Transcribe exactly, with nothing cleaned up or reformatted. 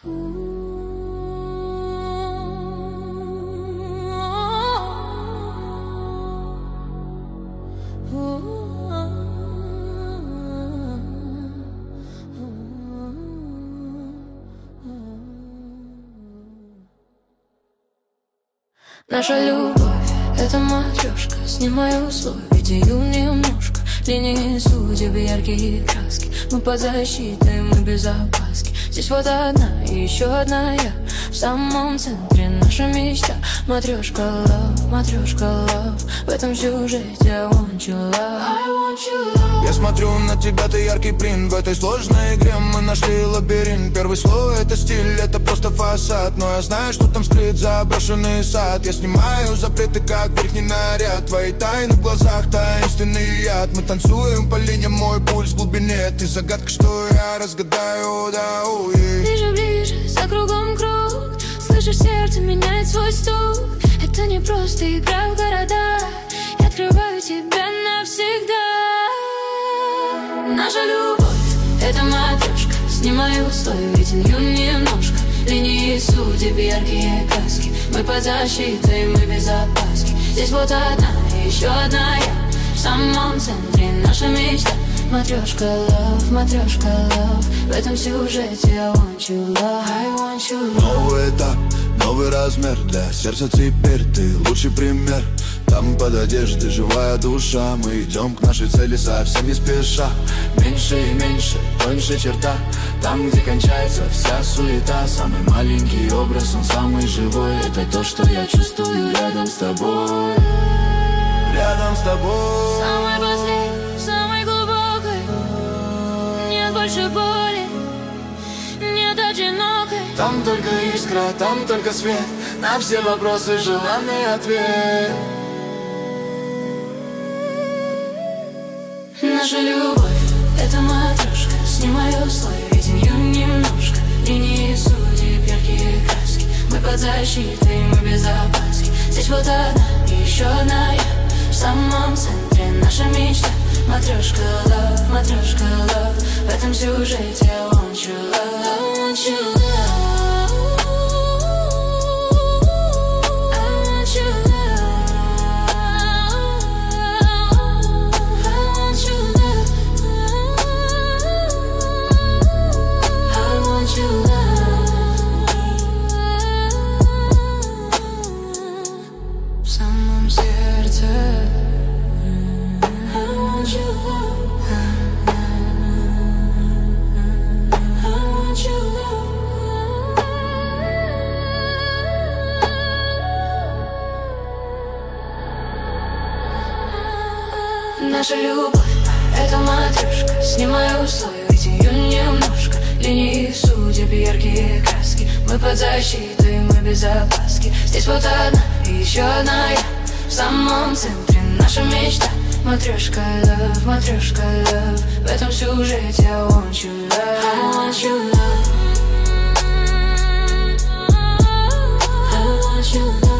Наша любовь — это матрешка. Снимаю слой, видею немножко. Линии судеб, яркие краски. Мы под защитой, мы без опаски. Здесь вот одна и еще одна я. В самом центре наша мечта. Матрешка love, матрешка love. В этом сюжете I want you love, I want you love. Я смотрю на тебя, ты яркий принт. В этой сложной игре мы нашли лабиринт. Первый слой — это стиль, это просто фасад. Но я знаю, что там скрыт заброшенный сад. Я снимаю запреты, как верхний наряд. Твои тайны в глазах, таинственный яд. Мы танцуем по линиям, мой пульс в глубине. Ты загадка, что я разгадаю, да, уй. Ближе, ближе, за кругом круг. Слышишь, сердце меняет свой стук. Это не просто игра в города. Я открываю тебя навсегда. Наша любовь — это матрешка. Снимаю слой, виденью немножко. Линии судеб, яркие краски. Мы под защитой, мы без опаски. Здесь вот одна и еще одна я. В самом центре наша мечта. Матрешка love, матрешка love. В этом сюжете I want you love, I want you love. Новый этап, новый размер. Для сердца теперь ты лучший пример. Там под одеждой живая душа. Мы идем к нашей цели совсем не спеша. Меньше и меньше, тоньше черта. Там, где кончается вся суета. Самый маленький образ, он самый живой. Это то, что я чувствую рядом с тобой. Рядом с тобой. Самой последней, самой глубокой. Нет больше боли, нет одинокой. Там только искра, там только свет. На все вопросы желанный ответ. Наша любовь — это матрешка. Снимаю слой, виденью немножко. Линии судеб, яркие краски. Мы под защитой, мы без опаски. Здесь вот одна и еще одна я. В самом центре наша мечта. Матрешка love, матрешка love. В этом сюжете I want you love, I want you love. Наша любовь — это матрешка. Снимаю слой, видею немножко. Линии судеб, яркие краски. Мы под защитой, мы без опаски. Здесь вот одна и еще одна я. В самом центре наша мечта. Матрешка love, матрешка love. В этом сюжете I want you love, I want you love, I want you love.